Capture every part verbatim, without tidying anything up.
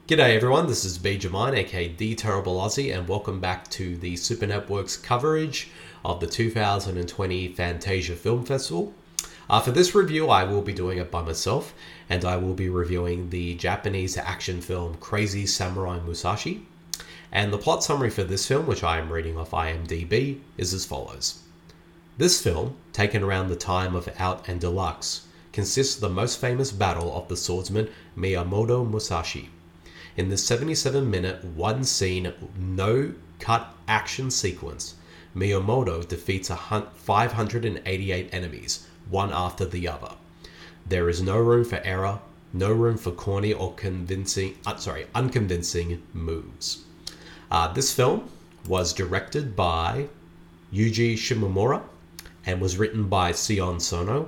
G'day everyone, this is B Jamine, aka The Terrible Aussie, and welcome back to the Super Network's coverage of the two thousand twenty Fantasia Film Festival. Uh, for this review, I will be doing it by myself, and I will be reviewing the Japanese action film Crazy Samurai Musashi. And the plot summary for this film, which I am reading off I M D B, is as follows. This film, taken around the time of Out and Deluxe, consists of the most famous battle of the swordsman Miyamoto Musashi. In this seventy-seven minute, one-scene, no-cut action sequence, Miyamoto defeats five hundred eighty-eight enemies, one after the other. There is no room for error, no room for corny or convincing, uh, sorry, unconvincing moves. Uh, this film was directed by Yuji Shimomura and was written by Sion Sono.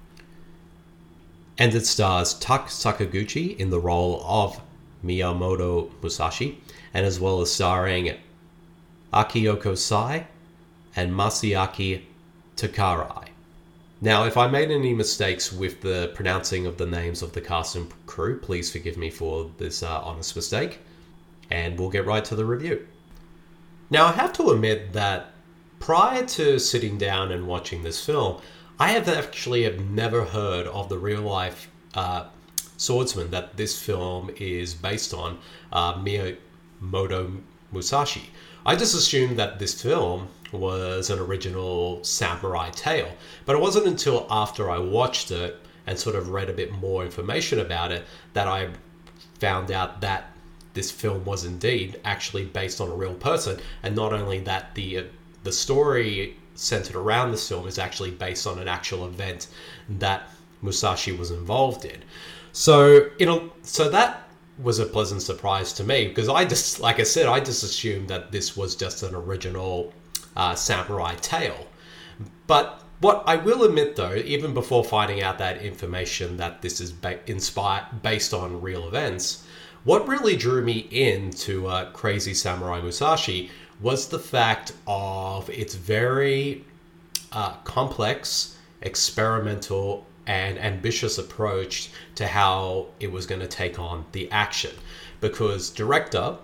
And it stars Tak Sakaguchi in the role of Miyamoto Musashi, and as well as starring Akiyoko Sai and Masayaki Takarai. Now, if I made any mistakes with the pronouncing of the names of the cast and crew, please forgive me for this uh, honest mistake, and we'll get right to the review. Now, I have to admit that prior to sitting down and watching this film, I have actually have never heard of the real-life uh, swordsman that this film is based on, uh, Miyamoto Musashi. I just assumed that this film was an original samurai tale, but it wasn't until after I watched it and sort of read a bit more information about it that I found out that this film was indeed actually based on a real person, and not only that, the uh, the story centered around this film is actually based on an actual event that Musashi was involved in. So, you know, so that was a pleasant surprise to me, because I just, like I said, I just assumed that this was just an original uh, samurai tale. But what I will admit, though, even before finding out that information that this is ba- inspired based on real events, what really drew me into uh, Crazy Samurai Musashi was the fact of its very uh, complex, experimental, and ambitious approach to how it was going to take on the action. Because director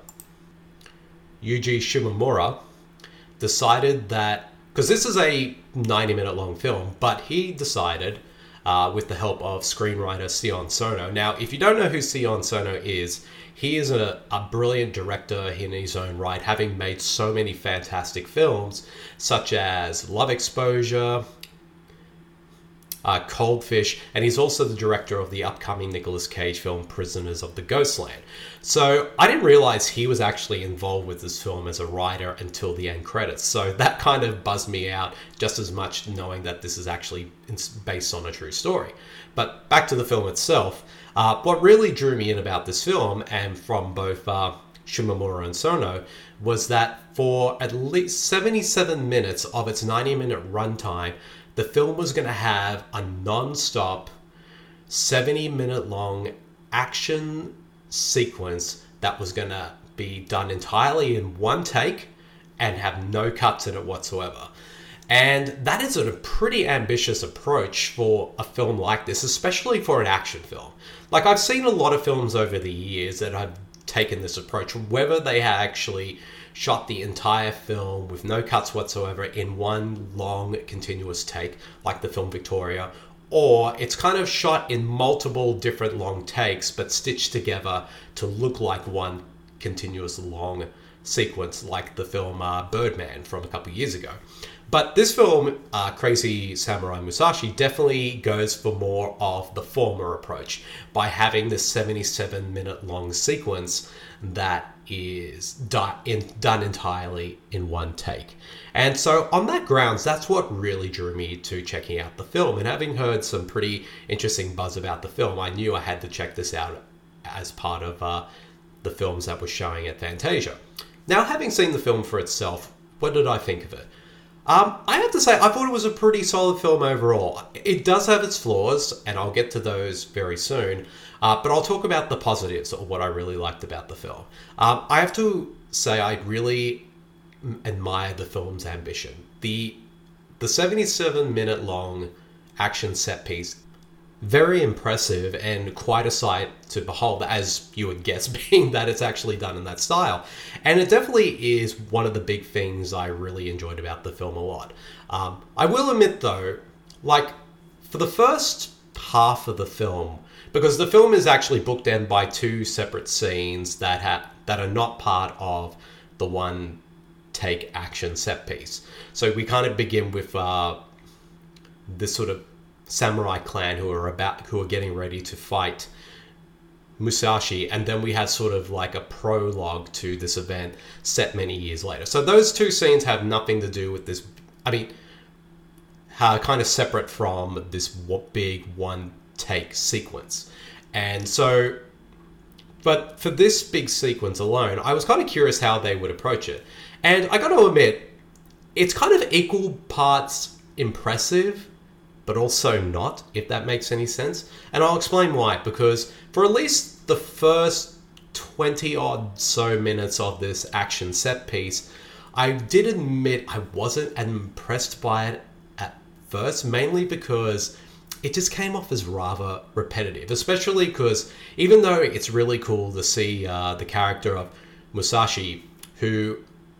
Yuji Shimomura decided that, because this is a ninety minute long film, but he decided uh, with the help of screenwriter Sion Sono. Now, if you don't know who Sion Sono is, he is a, a brilliant director in his own right, having made so many fantastic films, such as Love Exposure, Uh, Cold Fish, and he's also the director of the upcoming Nicolas Cage film Prisoners of the Ghostland. So I didn't realize he was actually involved with this film as a writer until the end credits. So that kind of buzzed me out just as much, knowing that this is actually based on a true story. But back to the film itself, uh, what really drew me in about this film, and from both uh, Shimomura and Sono, was that for at least seventy-seven minutes of its ninety minute runtime, the film was going to have a non-stop, seventy minute long action sequence that was going to be done entirely in one take and have no cuts in it whatsoever. And that is a pretty ambitious approach for a film like this, especially for an action film. Like, I've seen a lot of films over the years that have taken this approach, whether they actually shot the entire film with no cuts whatsoever in one long continuous take, like the film Victoria, or it's kind of shot in multiple different long takes but stitched together to look like one continuous long sequence, like the film uh, Birdman from a couple of years ago. But this film, uh, Crazy Samurai Musashi, definitely goes for more of the former approach by having this seventy-seven minute long sequence that is done, in, done entirely in one take. And so on that grounds, that's what really drew me to checking out the film. And having heard some pretty interesting buzz about the film, I knew I had to check this out as part of uh, the films that were showing at Fantasia. Now, having seen the film for itself, what did I think of it? Um, I have to say, I thought it was a pretty solid film overall. It does have its flaws, and I'll get to those very soon. Uh, but I'll talk about the positives, or what I really liked about the film. Um, I have to say, I really admire the film's ambition. The the seventy-seven minute long action set piece very impressive and quite a sight to behold, as you would guess, being that it's actually done in that style. And it definitely is one of the big things I really enjoyed about the film a lot. Um, I will admit, though, like, for the first half of the film, because the film is actually bookended by two separate scenes that ha- that are not part of the one take action set piece. So we kind of begin with uh, this sort of samurai clan who are about who are getting ready to fight Musashi, and then we have sort of like a prologue to this event set many years later. So those two scenes have nothing to do with this. I mean, are kind of separate from this big one take sequence. And so, but for this big sequence alone, I was kind of curious how they would approach it. And I got to admit, it's kind of equal parts impressive, but also not, if that makes any sense. And I'll explain why. Because for at least the first twenty odd so minutes of this action set piece, I did admit I wasn't impressed by it at first, mainly because it just came off as rather repetitive, especially because even though it's really cool to see uh, the character of Musashi, who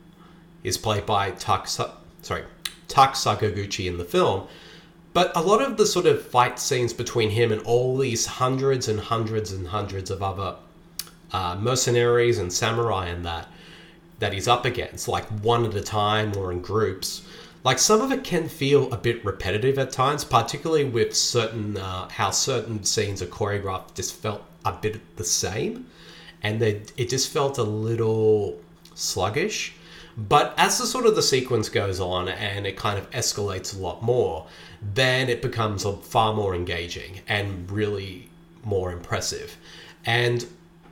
is played by Tak, sorry, Tak Sakaguchi in the film, but a lot of the sort of fight scenes between him and all these hundreds and hundreds and hundreds of other uh, mercenaries and samurai and that, that he's up against, like one at a time or in groups, like some of it can feel a bit repetitive at times, particularly with certain, uh, how certain scenes are choreographed just felt a bit the same. And they, it just felt a little sluggish. But as the sort of the sequence goes on and it kind of escalates a lot more, then it becomes far more engaging and really more impressive. And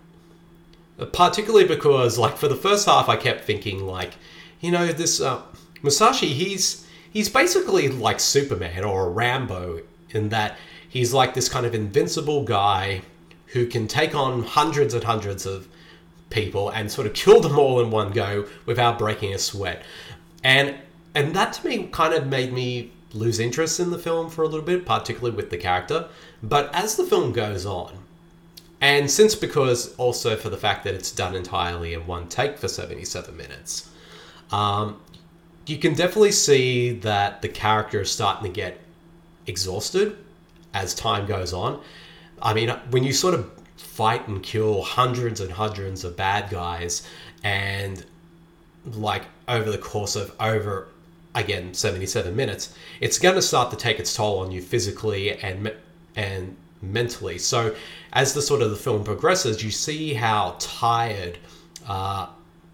particularly because, like, for the first half, I kept thinking, like, you know, this uh, Musashi, he's he's basically like Superman or a Rambo in that he's like this kind of invincible guy who can take on hundreds and hundreds of people and sort of kill them all in one go without breaking a sweat. And and that to me kind of made me lose interest in the film for a little bit, particularly with the character. But as the film goes on, and since because also for the fact that it's done entirely in one take for seventy-seven minutes, um, you can definitely see that the character is starting to get exhausted as time goes on. I mean, when you sort of fight and kill hundreds and hundreds of bad guys, and like over the course of over, again, seventy-seven minutes, it's going to start to take its toll on you physically and and mentally. So as the sort of the film progresses, you see how tired uh,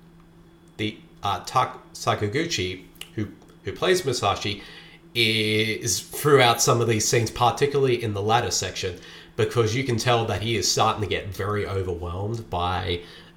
the uh, Tak Sakaguchi, who who plays Musashi, is throughout some of these scenes, particularly in the latter section, because you can tell that he is starting to get very overwhelmed by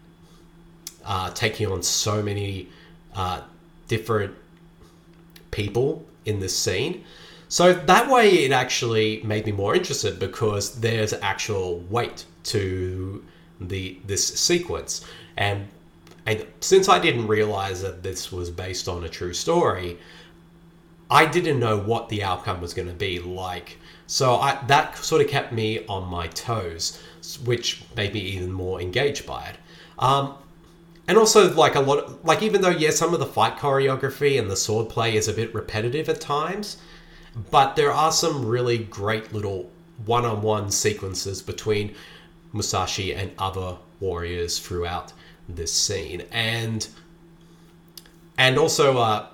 uh, taking on so many uh, different people in this scene. So that way it actually made me more interested because there's actual weight to the this sequence. And, and since I didn't realize that this was based on a true story, I didn't know what the outcome was going to be like. So I, that sort of kept me on my toes, which made me even more engaged by it. Um, and also, like a lot, of, like even though yeah, some of the fight choreography and the swordplay is a bit repetitive at times, but there are some really great little one-on-one sequences between Musashi and other warriors throughout this scene, and and also uh,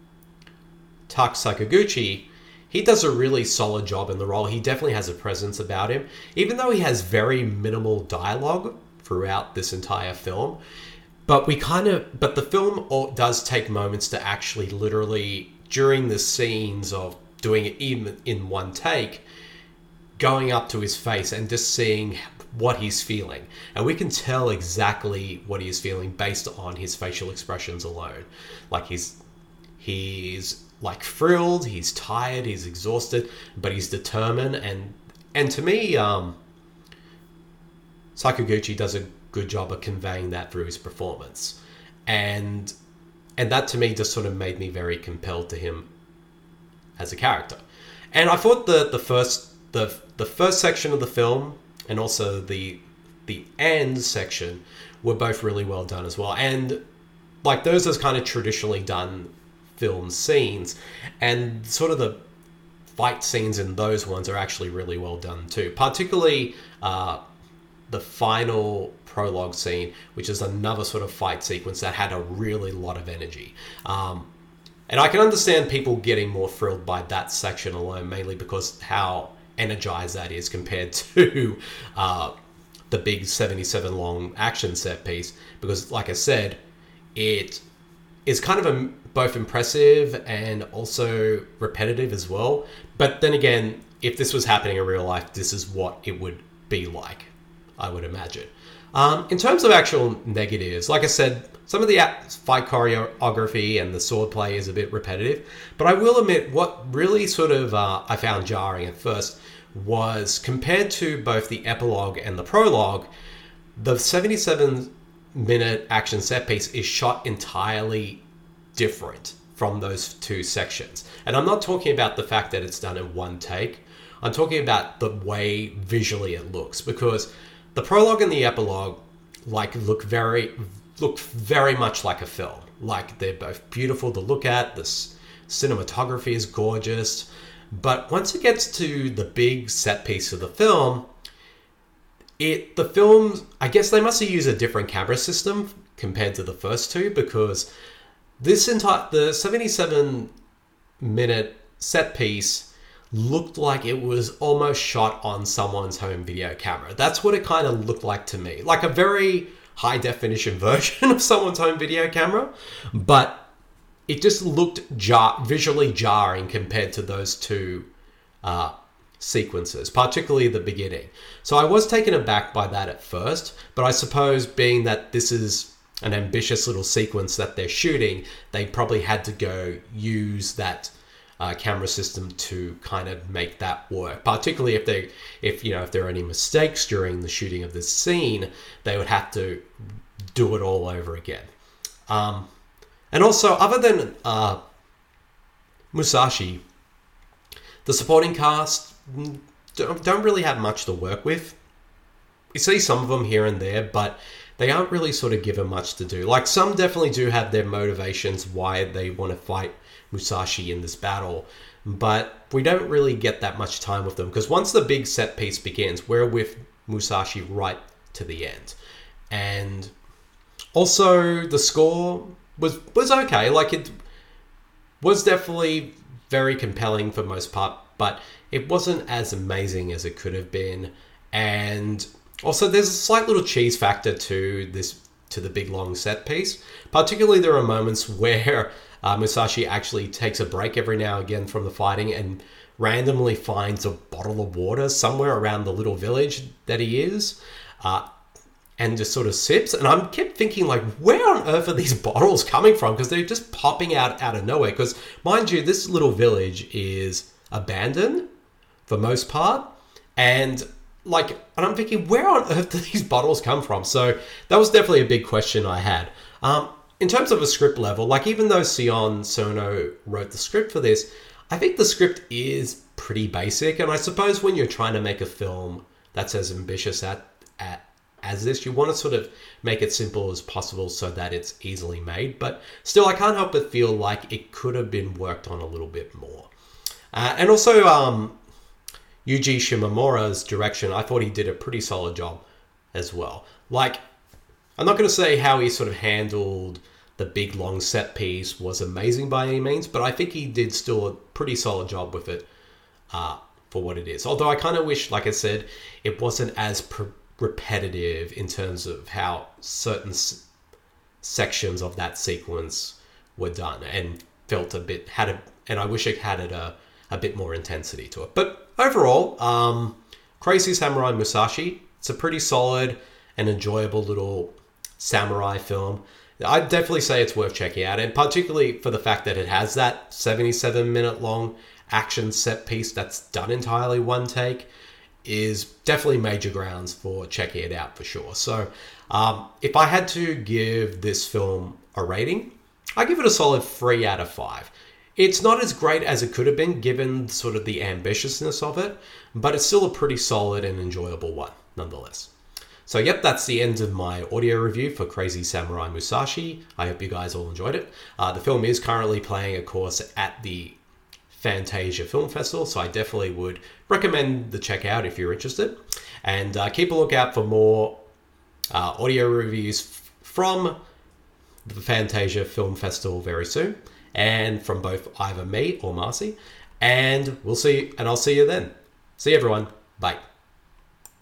Tak Sakaguchi. He does a really solid job in the role. He definitely has a presence about him. Even though he has very minimal dialogue throughout this entire film. But we kind of... But the film does take moments to actually literally, during the scenes of doing it even in one take, going up to his face and just seeing what he's feeling. And we can tell exactly what he is feeling based on his facial expressions alone. Like he's... He's... like thrilled, he's tired, he's exhausted, but he's determined. And and to me, um, Sakaguchi does a good job of conveying that through his performance. And and that to me just sort of made me very compelled to him as a character. And I thought the the first the the first section of the film and also the the end section were both really well done as well. And like those are kind of traditionally done film scenes, and sort of the fight scenes in those ones are actually really well done too. Particularly uh, the final prologue scene, which is another sort of fight sequence that had a really lot of energy. Um, and I can understand people getting more thrilled by that section alone, mainly because how energized that is compared to uh, the big seventy-seven long action set piece. Because, like I said, it is kind of a, both impressive and also repetitive as well. But then again, if this was happening in real life, this is what it would be like, I would imagine. Um, in terms of actual negatives, like I said, some of the fight choreography and the swordplay is a bit repetitive. But I will admit, what really sort of uh, I found jarring at first was, compared to both the epilogue and the prologue, the seventy-seven minute action set piece is shot entirely different from those two sections. And I'm not talking about the fact that it's done in one take. I'm talking about the way visually it looks, because the prologue and the epilogue like look very look very much like a film. Like, they're both beautiful to look at. The cinematography is gorgeous. But once it gets to the big set piece of the film, it the film, I guess they must have used a different camera system compared to the first two, because this entire the seventy-seven minute set piece looked like it was almost shot on someone's home video camera. That's what it kind of looked like to me. Like a very high definition version of someone's home video camera, but it just looked jar- visually jarring compared to those two uh, sequences, particularly the beginning. So I was taken aback by that at first, but I suppose being that this is an ambitious little sequence that they're shooting, they probably had to go use that uh, camera system to kind of make that work. Particularly if they, if you know, if there are any mistakes during the shooting of this scene, they would have to do it all over again. Um, and also, other than uh, Musashi, the supporting cast don't, don't really have much to work with. You see some of them here and there, but they aren't really sort of given much to do. Like, some definitely do have their motivations why they want to fight Musashi in this battle, but we don't really get that much time with them, because once the big set piece begins, we're with Musashi right to the end. And also, the score was was okay. Like, it was definitely very compelling for most part, but it wasn't as amazing as it could have been. And also, there's a slight little cheese factor to this, to the big long set piece. Particularly, there are moments where uh, Musashi actually takes a break every now and again from the fighting and randomly finds a bottle of water somewhere around the little village that he is, uh, and just sort of sips. And I kept thinking, like, where on earth are these bottles coming from? Because they're just popping out out of nowhere. Because, mind you, this little village is abandoned for most part, and like, and I'm thinking, where on earth do these bottles come from? So that was definitely a big question I had. Um, in terms of a script level, like, even though Sion Sono wrote the script for this, I think the script is pretty basic. And I suppose when you're trying to make a film that's as ambitious at, at as this, you want to sort of make it simple as possible so that it's easily made. But still, I can't help but feel like it could have been worked on a little bit more. Uh, and also, um, Yuji Shimomura's direction, I thought he did a pretty solid job as well. Like, I'm not going to say how he sort of handled the big long set piece was amazing by any means, but I think he did still a pretty solid job with it uh, for what it is. Although I kind of wish, like I said, it wasn't as pre- repetitive in terms of how certain s- sections of that sequence were done, and felt a bit, had a, and I wish it had it a, a bit more intensity to it. But overall, um, Crazy Samurai Musashi, it's a pretty solid and enjoyable little samurai film. I'd definitely say it's worth checking out, and particularly for the fact that it has that seventy-seven minute long action set piece that's done entirely one take, is definitely major grounds for checking it out for sure. So um, if I had to give this film a rating, I give it a solid three out of five. It's not as great as it could have been given sort of the ambitiousness of it, but it's still a pretty solid and enjoyable one nonetheless. So yep, that's the end of my audio review for Crazy Samurai Musashi. I hope you guys all enjoyed it. Uh, the film is currently playing, of course, at the Fantasia Film Festival, so I definitely would recommend the check out if you're interested. And uh, keep a lookout for more uh, audio reviews f- from the Fantasia Film Festival very soon, and from both either me or Marcy. And we'll see, and I'll see you then. See you everyone. Bye.